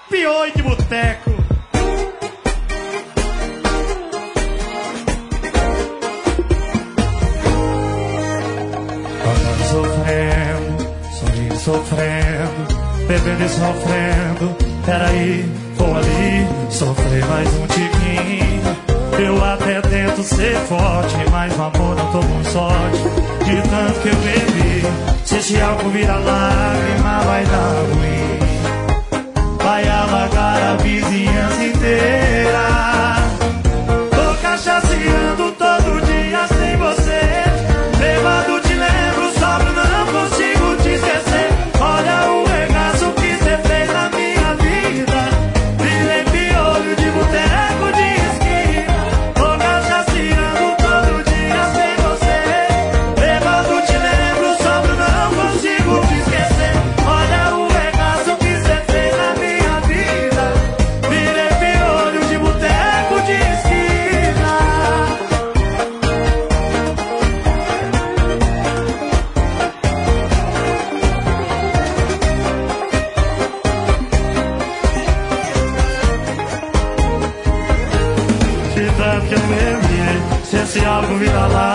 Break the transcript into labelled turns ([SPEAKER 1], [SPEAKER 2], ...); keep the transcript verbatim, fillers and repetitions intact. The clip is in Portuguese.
[SPEAKER 1] Pioi de boteco. Andando sofrendo, sorrindo sofrendo, bebendo e sofrendo. Peraí, vou ali sofrer mais um tiquinho. Eu até tento ser forte, mas no amor não tô com sorte. De tanto que eu bebi, se esse álcool vira lágrima vai dar ruim. Vai alagar a vizinhança inteira. Tô cachaceando todo dia sem você. Bêbado te lembro, sobro, não consigo te esquecer. Olha o regaço que cê fez na minha vida. Virei piolho de boteco de esquina. Tô cachaceando todo dia sem você. Bêbado te lembro, sobro, não consigo te esquecer. Olha o regaço que cê fez na minha vida. Virei piolho de boteco de esquina. De tanto que eu bebi, se esse álcool vira lá